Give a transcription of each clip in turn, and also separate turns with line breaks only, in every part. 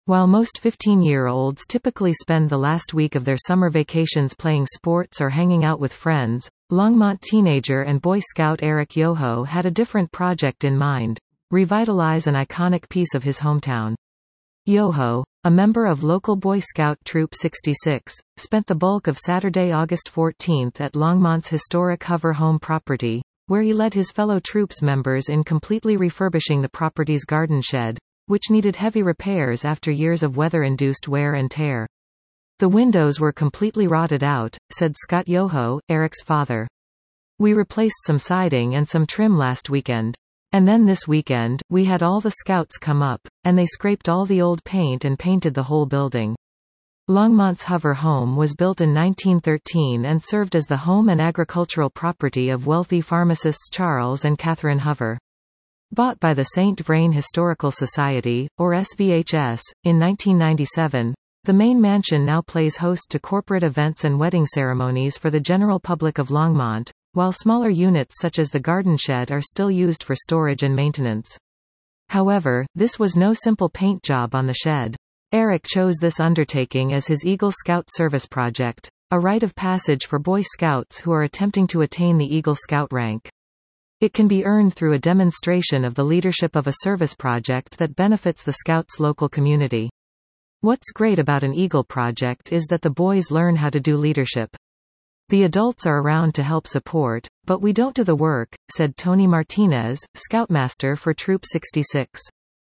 While most 15-year-olds typically spend the last week of their summer vacations playing sports or hanging out with friends, Longmont teenager and Boy Scout Eric Yoho had a different project in mind: revitalize an iconic piece of his hometown. Yoho, a member of local Boy Scout Troop 66, spent the bulk of Saturday, August 14 at Longmont's historic Hover home property, where he led his fellow troops members in completely refurbishing the property's garden shed, which needed heavy repairs after years of weather-induced wear and tear. The windows were completely rotted out, said Scott Yoho, Eric's father. We replaced some siding and some trim last weekend. And then this weekend, we had all the scouts come up, and they scraped all the old paint and painted the whole building. Longmont's Hover home was built in 1913 and served as the home and agricultural property of wealthy pharmacists Charles and Catherine Hover. Bought by the St. Vrain Historical Society, or SVHS, in 1997, the main mansion now plays host to corporate events and wedding ceremonies for the general public of Longmont, while smaller units such as the garden shed are still used for storage and maintenance. However, this was no simple paint job on the shed. Eric chose this undertaking as his Eagle Scout service project, a rite of passage for Boy Scouts who are attempting to attain the Eagle Scout rank. It can be earned through a demonstration of the leadership of a service project that benefits the Scouts' local community. What's great about an Eagle project is that the boys learn how to do leadership. The adults are around to help support, but we don't do the work, said Tony Martinez, Scoutmaster for Troop 66.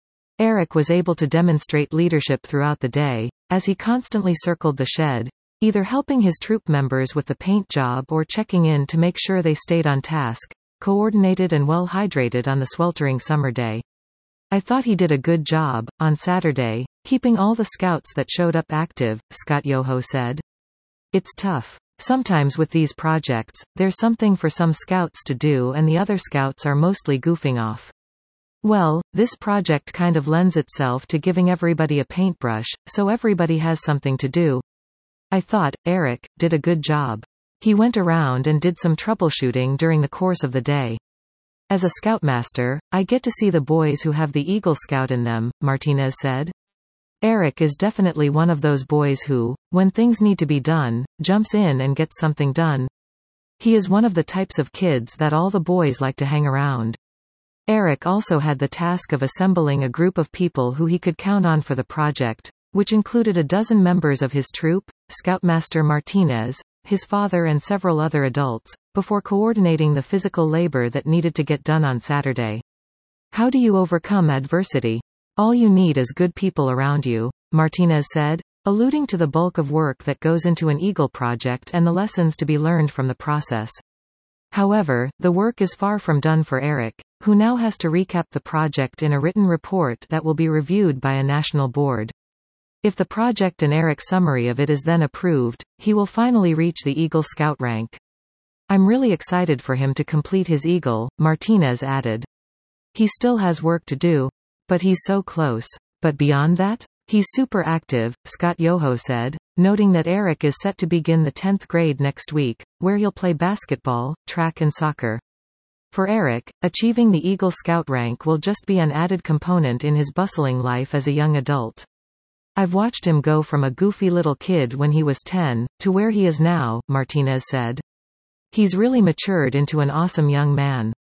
Eric was able to demonstrate leadership throughout the day, as he constantly circled the shed, either helping his troop members with the paint job or checking in to make sure they stayed on task, coordinated and well hydrated on the sweltering summer day. I thought he did a good job, on Saturday, keeping all the scouts that showed up active, Scott Yoho said. It's tough. Sometimes with these projects, there's something for some scouts to do and the other scouts are mostly goofing off. Well, this project kind of lends itself to giving everybody a paintbrush, so everybody has something to do. I thought, Eric did a good job. He went around and did some troubleshooting during the course of the day. As a Scoutmaster, I get to see the boys who have the Eagle Scout in them, Martinez said. Eric is definitely one of those boys who, when things need to be done, jumps in and gets something done. He is one of the types of kids that all the boys like to hang around. Eric also had the task of assembling a group of people who he could count on for the project, which included a dozen members of his troop, Scoutmaster Martinez, his father and several other adults, before coordinating the physical labor that needed to get done on Saturday. How do you overcome adversity? All you need is good people around you, Martinez said, alluding to the bulk of work that goes into an Eagle project and the lessons to be learned from the process. However, the work is far from done for Eric, who now has to recap the project in a written report that will be reviewed by a national board. If the project and Eric's summary of it is then approved, he will finally reach the Eagle Scout rank. I'm really excited for him to complete his Eagle, Martinez added. He still has work to do. But he's so close. But beyond that? He's super active, Scott Yoho said, noting that Eric is set to begin the 10th grade next week, where he'll play basketball, track and soccer. For Eric, achieving the Eagle Scout rank will just be an added component in his bustling life as a young adult. I've watched him go from a goofy little kid when he was 10, to where he is now, Martinez said. He's really matured into an awesome young man.